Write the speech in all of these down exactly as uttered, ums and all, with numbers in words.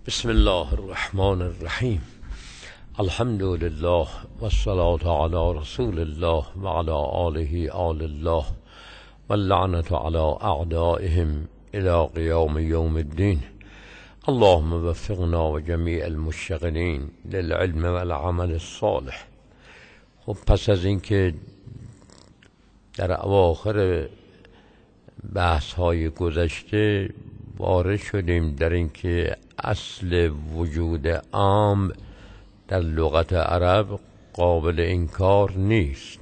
بسم الله الرحمن الرحیم. الحمد لله و الصلاة علی رسول الله و علی آله آل الله و اللعنة علی اعدائهم الى قیام یوم الدین. اللهم وفقنا و جمیع المشتغلین للعلم و العمل الصالح. خب پس از اینکه در اواخر بحث های گذشته وارد شدیم در اینکه اصل وجود عام در لغت عرب قابل انکار نیست.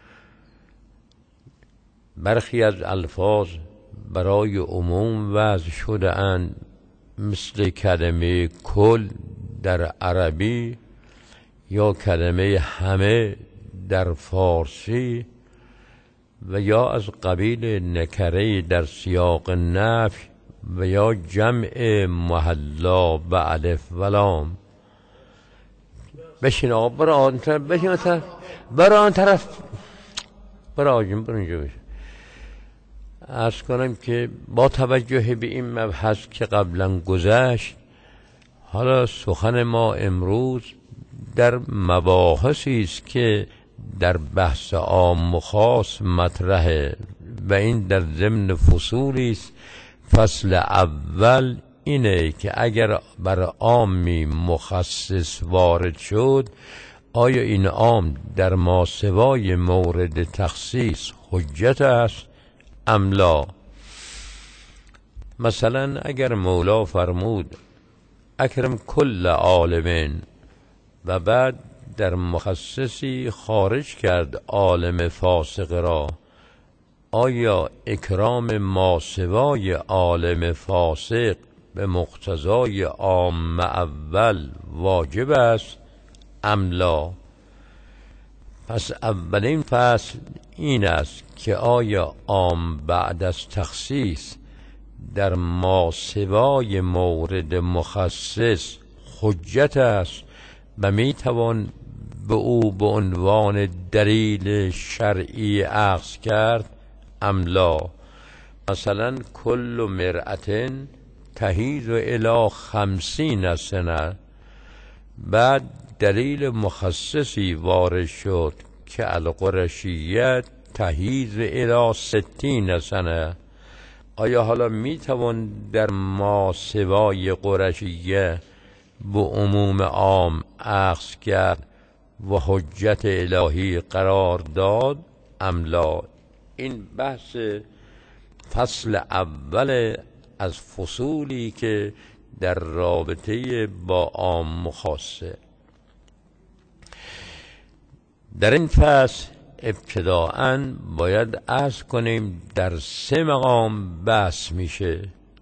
برخی از الفاظ برای عموم وضع شده اند، مثل کلمه کل در عربی یا کلمه همه در فارسی، و یا از قبیل نکره در سیاق نفی و یا جمع محلا به الف و لام. بشین آقا، برو آن طرف، بشین آن طرف، برو آن طرف، برو آجیم، برو اینجا بشین. عرض کنم که با توجه به این مبحث که قبلا گذشت، حالا سخن ما امروز در مباحثی است که در بحث عام و خاص مطرحه و این در ضمن فصولی است. فصل اول اینه که اگر بر عامی مخصص وارد شد، آیا این عام در ماسوای مورد تخصیص حجت است ام لا؟ مثلا اگر مولا فرمود اکرم کل عالم و بعد در مخصصی خارج کرد عالم فاسق را، آیا اکرام ماسوای عالم فاسق به مقتضای عام اول واجب است ام لا؟ پس اولین فصل این است که آیا عام بعد از تخصیص در ماسوای مورد مخصص حجت است و می توان به او به عنوان دلیل شرعی اخذ کرد ام لا؟ مثلا کل مرأة تحیض الی خمسین سنه، بعد دلیل مخصصی وارد شد که القرشیه تحیض الی ستین سنه. آیا حالا می توان در ماسوای قرشیه به عموم عام اخذ کرد و حجت الهی قرار داد ام لا؟ این بحث فصل اول از فصولی که در رابطه با عام و خاصه. در این فصل ابتداءً باید عرض کنیم در سه مقام بحث میشه.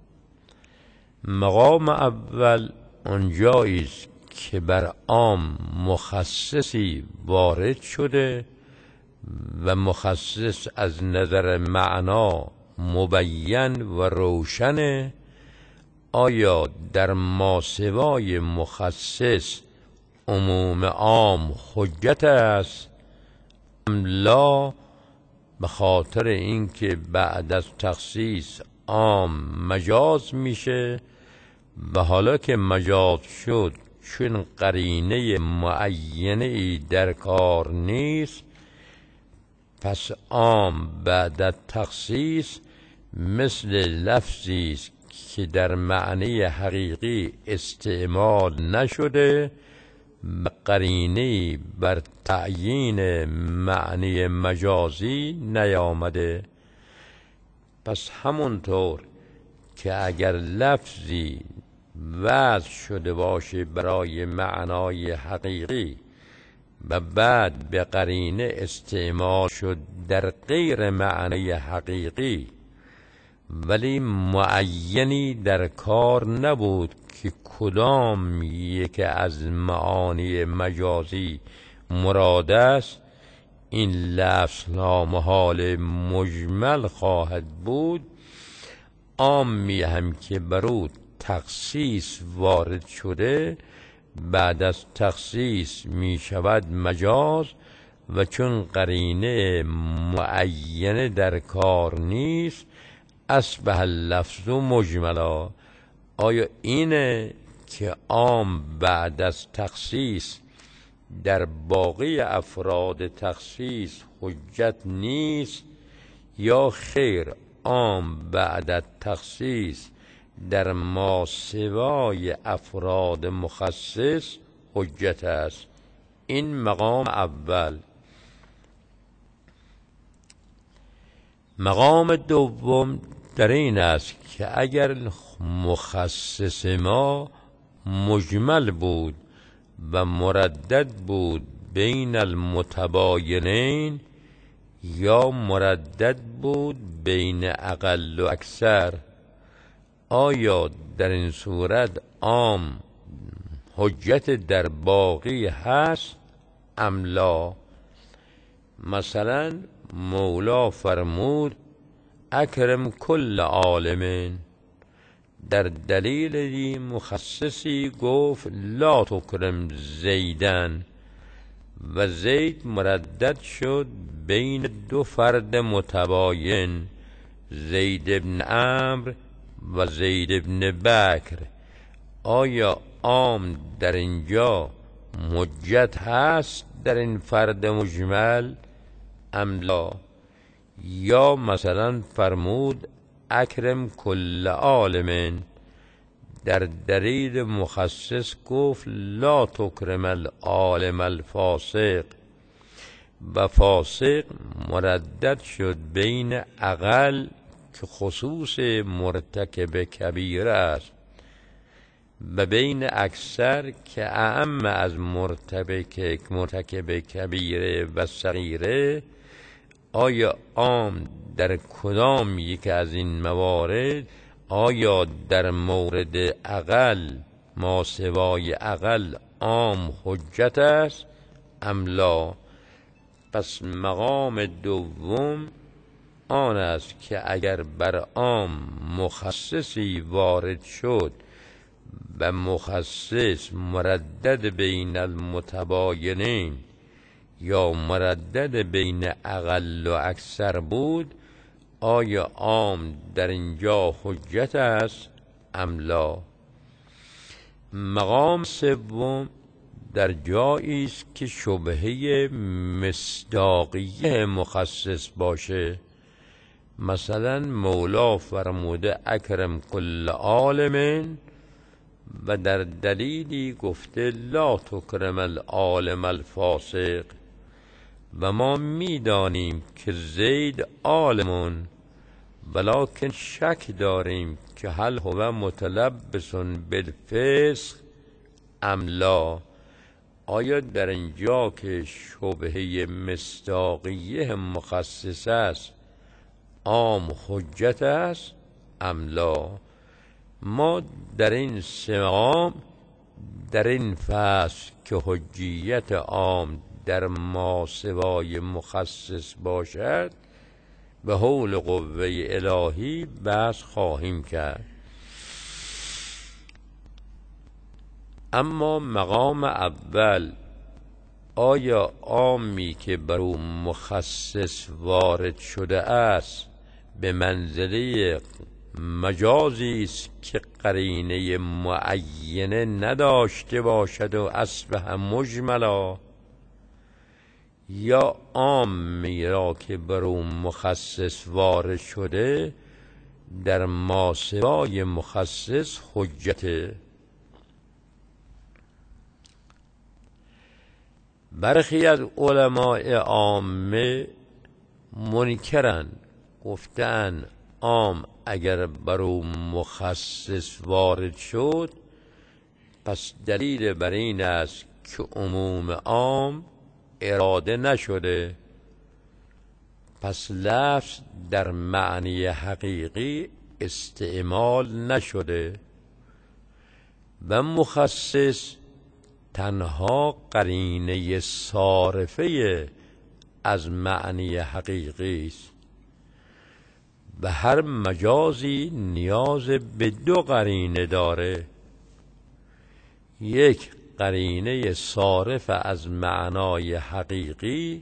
مقام اول اونجایی است که بر عام مخصصی وارد شده و مخصص از نظر معنا مبین و روشنه. آیا در ماسوای مخصص عموم عام حجت است ام لا؟ به خاطر اینکه بعد از تخصیص عام مجاز میشه و حالا که مجاز شد چون قرینه معینه در کار نیست، پس عام بعد از تخصیص مثل لفظی است که در معنی حقیقی استعمال نشده و قرینه بر تعیین معنی مجازی نیامده. پس همونطور که اگر لفظی وضع شده باشه برای معنای حقیقی و بعد به قرینه استعمال شد در غیر معنی حقیقی، ولی معینی در کار نبود که کدام یک از معانی مجازی مراد است، این لفظ نامحال مجمل خواهد بود. عامی هم که برو تخصیص وارد شده، بعد از تخصیص می شود مجاز و چون قرینه معینه در کار نیست اصبح اللفظ مجملا. آیا اینه که عام بعد از تخصیص در باقی افراد تخصیص حجت نیست، یا خیر عام بعد از تخصیص در ماسوای افراد مخصص حجت است. این مقام اول. مقام دوم در این است که اگر مخصص ما مجمل بود و مردد بود بین المتباینین، یا مردد بود بین اقل و اکثر، آیا در این صورت عام حجت در باقی هست ام لا؟ مثلا مولا فرمود اکرم کل عالم، در دلیل دی مخصصی گفت لا تکرم زیدن، و زید مردد شد بین دو فرد متباین، زید ابن عمرو و زید ابن بکر. آیا عام در اینجا حجت هست در این فرد مجمل ام لا؟ یا مثلا فرمود اکرم کل عالم، در دلیل مخصص گفت لا تکرم العالم الفاسق، و فاسق مردد شد بین اقل که خصوص مرتکب کبیره است و بین اکثر که اعم از مرتکب مرتکب کبیره و صغیره. آیا عام در کدام یک از این موارد، آیا در مورد اقل ماسوای اقل عام حجت است ام لا؟ پس مقام دوم آن است که اگر بر عام مخصصی وارد شد و مخصص مردد بین المتباینین یا مردد بین اقل و اکثر بود، آیا عام در اینجا حجت است ام لا؟ مقام سوم در جایی است که شبهه مصداقیه مخصص باشه. مثلا مولا فرموده اکرم کل عالم و در دلیلی گفته لا تکرم العالم الفاسق، و ما میدانیم که زید عالمون، ولکن شک داریم که هل هو متلبس بالفسق ام لا. آیا در اینجا که شبهه مصداقیه مخصص است عام حجت است ام لا؟ ما در این سه مقام در این فصل که حجیت عام در ماسوای مخصص باشد به حول قوه الهی بحث خواهیم کرد. اما مقام اول، آیا عامی که بر او مخصص وارد شده است به منزله مجازی است که قرینه معینه نداشته باشد و اصبح مجملا، یا عامی را که بر او مخصص وارد شده در ماسوای مخصص حجته؟ برخی از علماء عامه منکرن، گفتن عام اگر بر او مخصص وارد شد پس دلیل بر این است که عموم عام اراده نشده، پس لفظ در معنی حقیقی استعمال نشده و مخصص تنها قرینه صارفه از معنی حقیقی است و هر مجازی نیاز به دو قرینه داره، یک قرینه صارف از معنای حقیقی،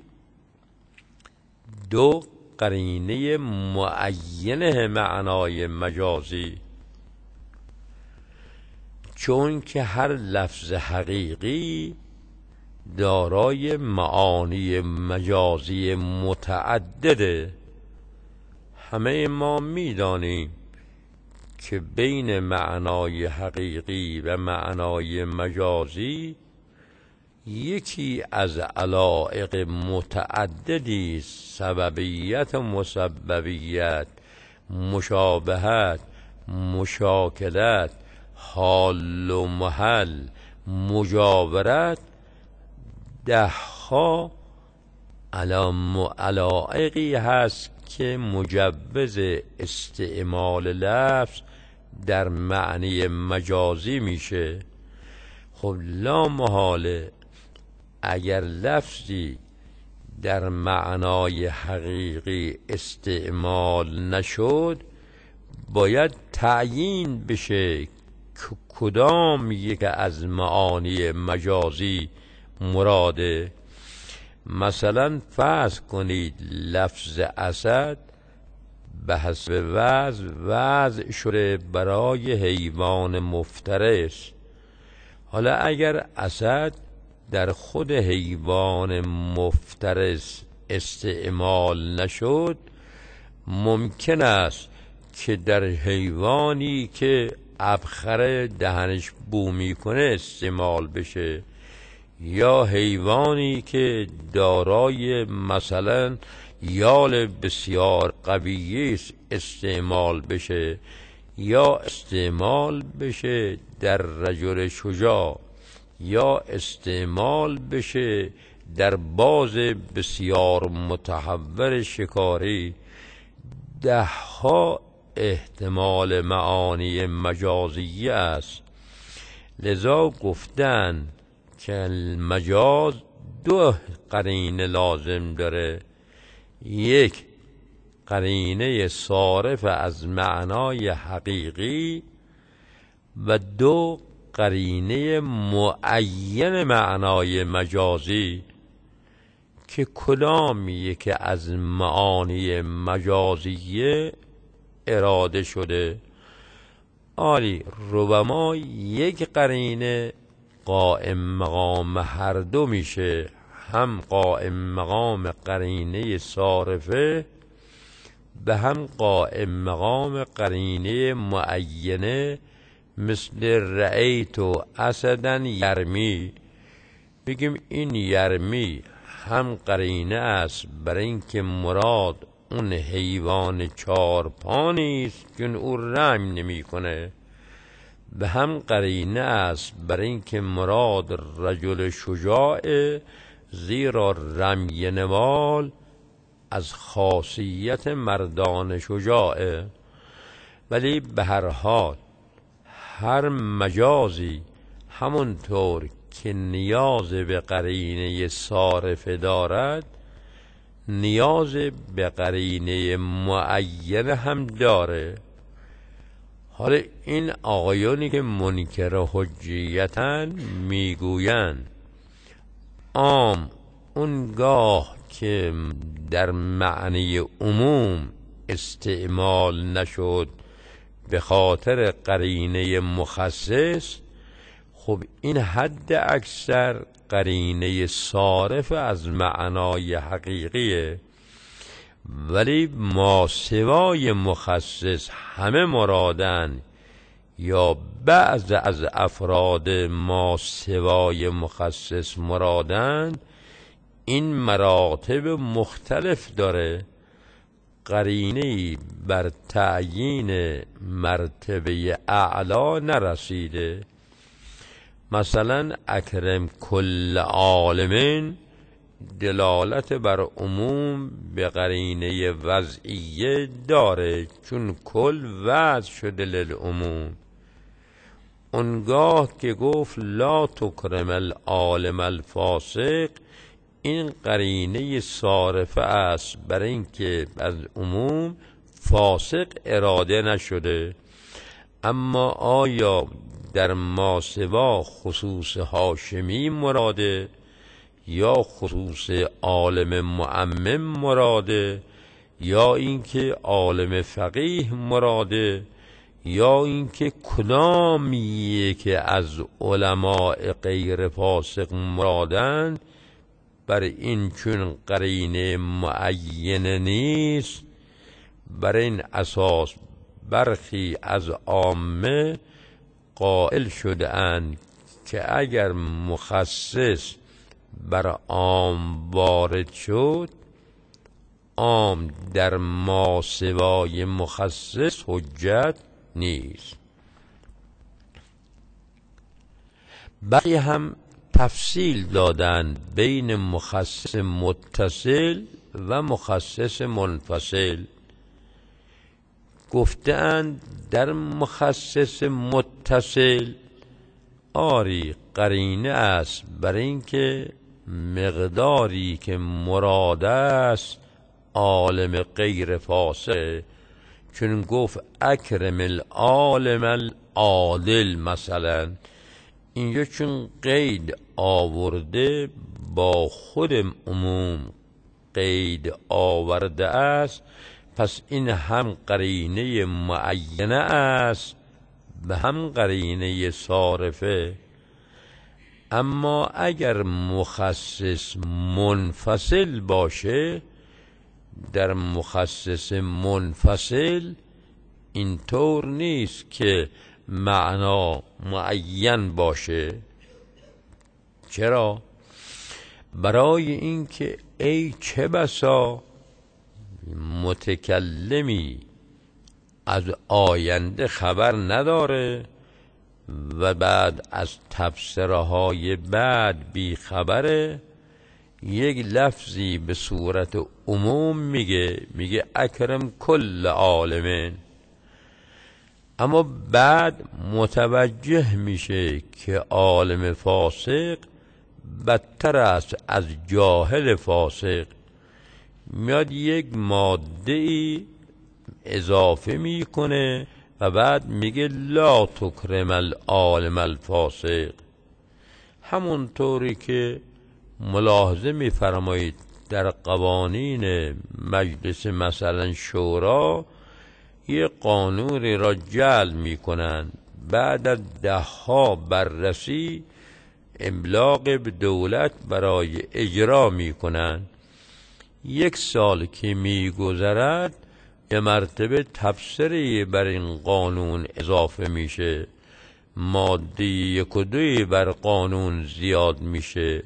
دو قرینه معینه معنای مجازی. چون که هر لفظ حقیقی دارای معانی مجازی متعدده. همه ما میدانیم که بین معنای حقیقی و معنای مجازی یکی از علایق متعددی، سببیت و مسببیت، مشابهت، مشاکلت، حال و محل، مجاورت، ده ها علایقی هست که مجوز استعمال لفظ در معنی مجازی میشه. خب لا محاله اگر لفظی در معنای حقیقی استعمال نشد باید تعیین بشه که کدام یک از معانی مجازی مراده. مثلا فرض کنید لفظ اسد به حسب وضع وضع شده برای حیوان مفترس. حالا اگر اسد در خود حیوان مفترس استعمال نشد، ممکن است که در حیوانی که ابخره دهنش بو میکنه استعمال بشه، یا حیوانی که دارای مثلا یال بسیار قوی است استعمال بشه، یا استعمال بشه در رجل شجاع، یا استعمال بشه در باز بسیار متحور شکاری. ده ها احتمال معانی مجازی است. لذا گفتن که المجاز دو قرینه لازم داره، یک قرینه صارف از معنای حقیقی و دو قرینه معین معنای مجازی که کدام یک از معانی مجازیه اراده شده. آری ربما یک قرینه قائم مقام هر دو میشه، هم قائم مقام قرینه صارفه و هم قائم مقام قرینه معینه، مثل رأیت اسداً یرمی. بگیم این یرمی هم قرینه است برای اینکه مراد اون حیوان چارپا نیست که او رمی نمی کنه، و هم قرینه است برای اینکه مراد رجل شجاع، زیرا رمی نوال از خاصیت مردان شجاعه. ولی به هر حال هر مجازی همونطور که نیاز به قرینه صارفه دارد، نیاز به قرینه معینه هم داره. حالا این آقایانی که منکر حجیتن میگویند عام اونگاه که در معنی عموم استعمال نشد به خاطر قرینه مخصص، خب این حد اکثر قرینه صارف از معنای حقیقیه. ولی ما سوای مخصص همه مرادن یا بعض از افراد ما سوای مخصص مرادن، این مراتب مختلف داره. قرینه‌ای بر تعیین مرتبه اعلا نرسیده. مثلا اکرم کل عالم دلالت بر عموم به قرینه وضعیه داره، چون کل وضع شده للعموم. اونگاه که گفت لا تکرم العالم الفاسق، این قرینه صارفه است برای اینکه از عموم فاسق اراده نشده. اما آیا در ماسوا خصوص هاشمی مراده یا خصوص عالم معمم مراده، یا اینکه عالم فقیه مراده، یا اینکه کدامیه که از علماء غیر فاسق مرادند، بر این چون قرینه معینه نیست، بر این اساس برخی از عامه قائل شده اند که اگر مخصص بر عام وارد شد، عام در ماسوای مخصص حجت نیست. بقیه هم تفصیل دادند بین مخصص متصل و مخصص منفصل. گفتند در مخصص متصل آری قرینه است بر اینکه مقداری که مراد است عالم غیر فاسق، چون گفت اکرم العالم العادل مثلا، اینجا چون قید آورده با خود عموم قید آورده است، پس این هم قرینه معینه است به هم قرینه صارفه. اما اگر مخصص منفصل باشه، در مخصص منفصل اینطور نیست که معنا معین باشه. چرا؟ برای اینکه ای چه بسا متکلمی از آینده خبر نداره و بعد از تفسیره های بعد بی خبره، یک لفظی به صورت عموم میگه میگه اکرم کل عالمین، اما بعد متوجه میشه که عالم فاسق بدتر است از جاهل فاسق، میاد یک ماده ای اضافه میکنه و بعد میگه لا تکرم العالم الفاسق. همونطوری که ملاحظه میفرمایید در قوانین مجلس مثلا شورا یه قانونی را جعل میکنن، بعد از ده ها بررسی ابلاغ به دولت برای اجرا میکنن. یک سال که میگذرد یه مرتبه تفسیری بر این قانون اضافه میشه، ماده یک و دوی بر قانون زیاد میشه.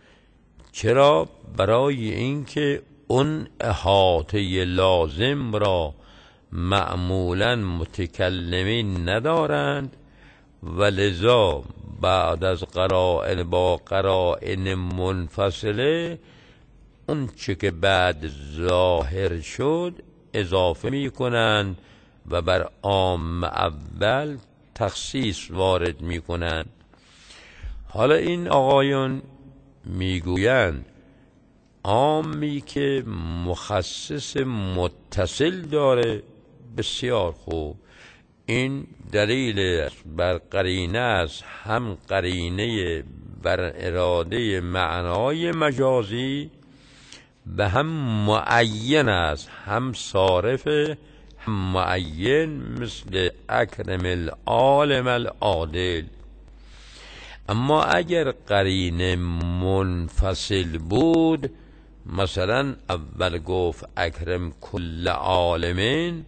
چرا؟ برای اینکه اون احاطه لازم را معمولا متکلمین ندارند و لذا بعد از قرائن با قرائن منفصله اون چه که بعد ظاهر شد اضافه می کنند و بر عام اول تخصیص وارد می کنند. حالا این آقایون میگویند عامی که مخصص متصل داره بسیار خوب، این دلیل بر قرینه است، هم قرینه بر اراده معنای مجازی به هم معین است، هم صارف هم معین، مثل اکرم العالم العادل. اما اگر قرینه منفصل بود، مثلا اول گفت اکرم کل عالمین،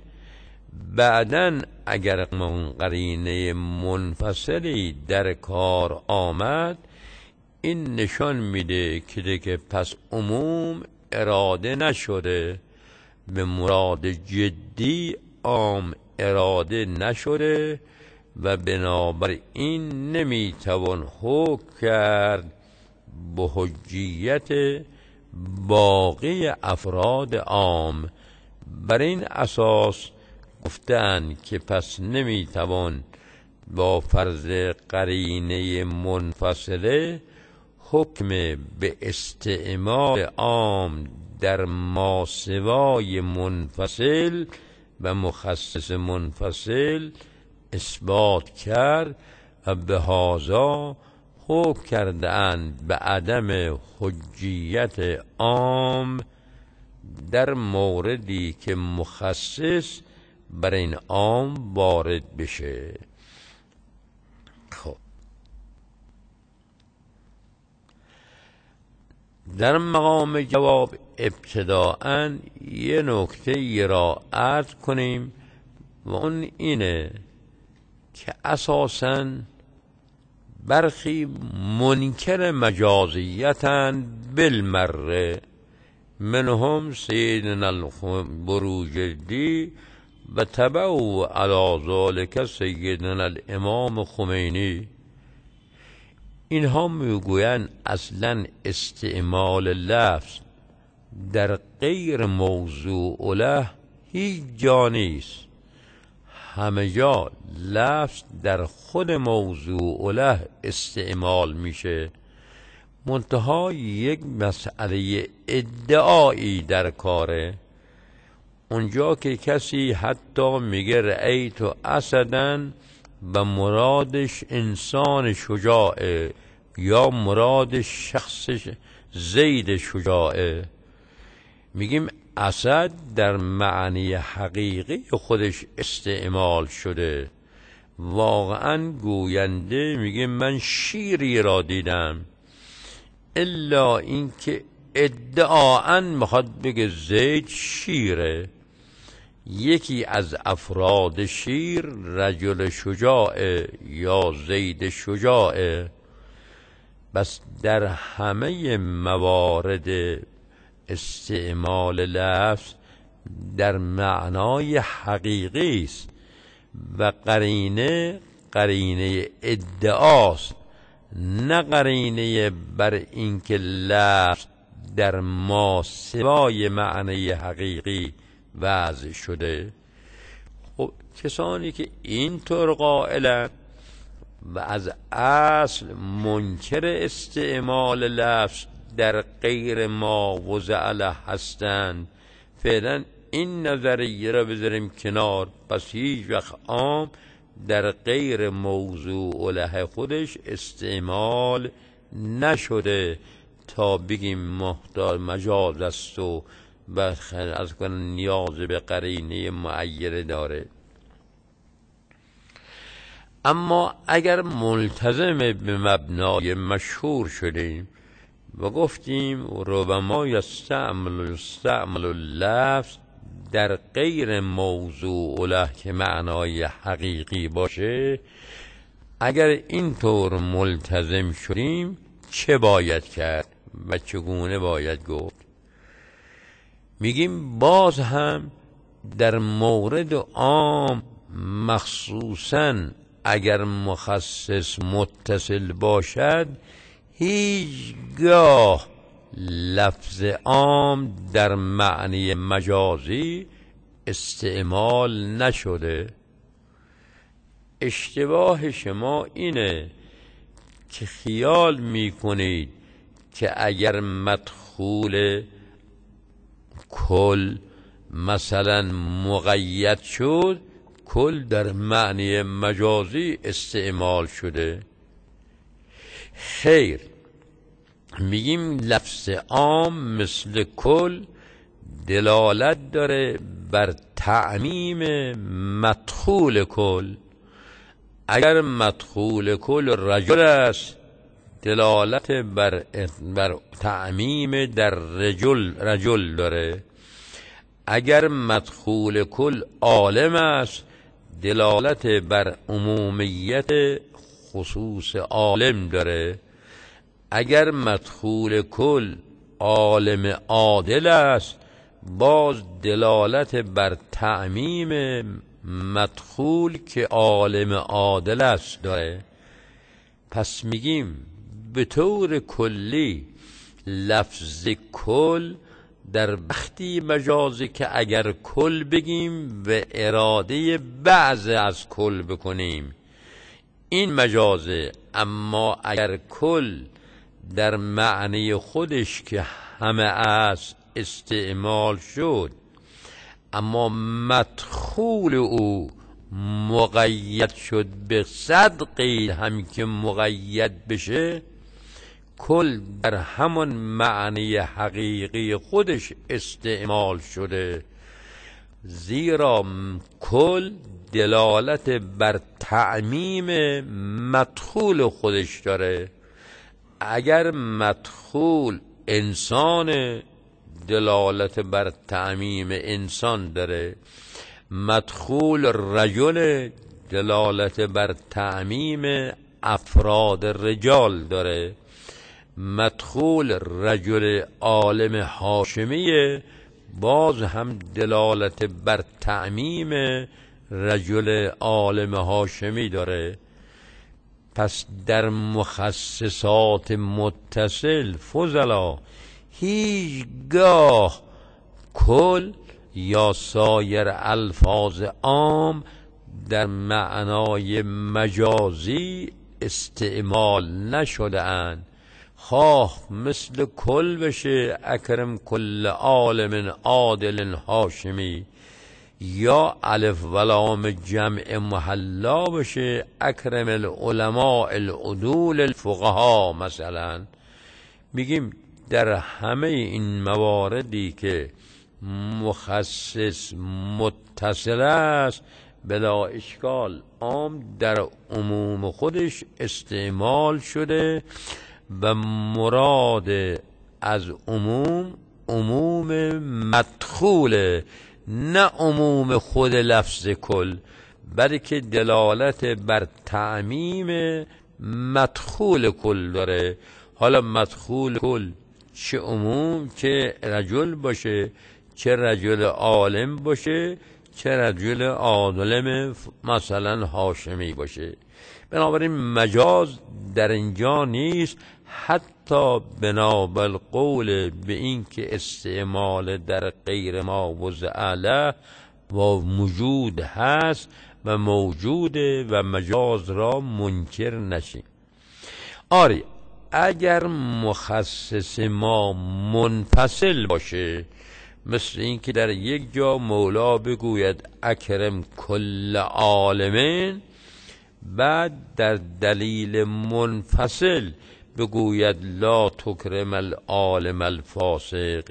بعدن اگر من قرینه منفصلی در کار آمد، این نشان میده که که پس عموم اراده نشده، به مراد جدی عام اراده نشده و بنابر این نمیتوان حکم کرد به حجیت باقی افراد عام. بر این اساس گفتن که پس نمیتوان با فرض قرینه منفصله حکم به استعمال عام در ماسوای منفصل و مخصص منفصل اثبات کرد و به هذا حکم کردند به عدم حجیت عام در موردی که مخصص بر این عام وارد بشه. خب در مقام جواب ابتداءً یه نکته ای را عرض کنیم و اون اینه که اساساً برخی منکر مجازیتن بالمره، منهم سیدنا البروجردی و تبعوا علی ذلک سیدنا الامام خمینی. اینها میگویند اصلا استعمال لفظ در غیر موضوع له هیچ جا نیست، همه جا لفظ در خود موضوع له استعمال میشه. منتها یک مسئله ادعایی در کاره، اونجا که کسی حتی میگه رأیت اسدن و مرادش انسان شجاعه یا مرادش شخص زید شجاعه، میگیم اسد در معنی حقیقی خودش استعمال شده. واقعا گوینده میگه من شیری را دیدم، الا اینکه ادعاً میخواد بگه زید شیره. یکی از افراد شیر رجل شجاعه یا زید شجاعه. بس در همه موارد استعمال لفظ در معنای حقیقی است و قرینه قرینه ادعاست، نه قرینه بر اینکه لفظ در ما سوای معنی حقیقی وضع شده. خب کسانی که اینطور قائلند و از اصل منکر استعمال لفظ در غیر ما وضع له هستند، فعلا این نظریه را بذاریم کنار. پس هیچ وقت عام در غیر موضوع له خودش استعمال نشده تا بگیم محتاج مجاز است و از کنن نیاز به قرینه معیر داره. اما اگر ملتزم به مبنای مشهور شدیم و گفتیم ربما یستعمل یستعمل اللفظ در غیر موضوع له که معنای حقیقی باشه، اگر اینطور ملتزم شدیم چه باید کرد و چگونه باید گفت؟ میگیم باز هم در مورد عام مخصوصاً اگر مخصص متصل باشد هیچگاه لفظ عام در معنی مجازی استعمال نشده. اشتباه شما اینه که خیال میکنید که اگر مدخول کل مثلا مقید شد، کل در معنی مجازی استعمال شده. خیر، میگیم لفظ عام مثل کل دلالت داره بر تعمیم مدخول کل. اگر مدخول کل رجل است دلالت بر بر تعمیم در رجل رجل داره. اگر مدخول کل عالم است دلالت بر عمومیت خصوص عالم داره. اگر مدخول کل عالم عادل است باز دلالت بر تعمیم مدخول که عالم عادل است داره. پس میگیم به طور کلی لفظ کل در وقتی مجازی که اگر کل بگیم و اراده بعض از کل بکنیم این مجازه. اما اگر کل در معنی خودش که همه است استعمال شد اما مدخول او مقید شد به صد قید هم که مقید بشه، کل در همون معنی حقیقی خودش استعمال شده. زیرا کل دلالت بر تعمیم مدخول خودش داره. اگر مدخول انسان، دلالت بر تعمیم انسان داره. مدخول رجل، دلالت بر تعمیم افراد رجال داره. مدخول رجل عالم هاشمی باز هم دلالت بر تعمیم رجل عالم هاشمی داره. پس در مخصصات متصل فضلا هیچگاه کل یا سایر الفاظ عام در معنای مجازی استعمال نشده اند. خواه مثل کل بشه اکرم کل عالم عادل هاشمی، یا الف ولام جمع محلا بشه اکرم العلماء العدول الفقها. مثلا میگیم در همه این مواردی که مخصص متصل است بلا اشکال عام در عموم خودش استعمال شده و مراد از عموم عموم مدخوله، نه عموم خود لفظ کل، بلکه دلالت بر تعمیم مدخول کل داره. حالا مدخول کل چه عموم، چه رجل باشه، چه رجل عالم باشه، چه رجل عالم مثلا هاشمی باشه. بنابراین مجاز در اینجا نیست، حتی بنابر قول به این که استعمال در غیر ما وضع له و موجود هست و موجوده و مجاز را منکر نشیم. آری اگر مخصص ما منفصل باشه، مثل این که در یک جا مولا بگوید اکرم کل عالمین، بعد در دلیل منفصل بگوید لا تکرم العالم الفاسق،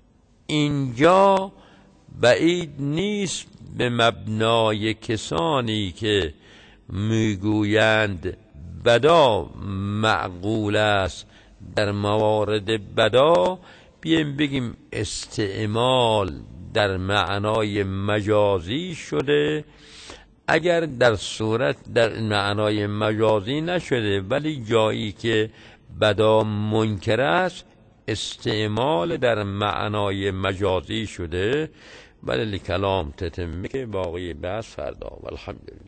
اینجا بعید نیست به مبنای کسانی که میگویند بدا معقول است در موارد بدا بیم بگیم استعمال در معنای مجازی شده. اگر در صورت در معنای مجازی نشده ولی جایی که بدا منکر است استعمال در معنای مجازی شده، ولی کلام تتمه که باقی بحث فردا. والحمدلله.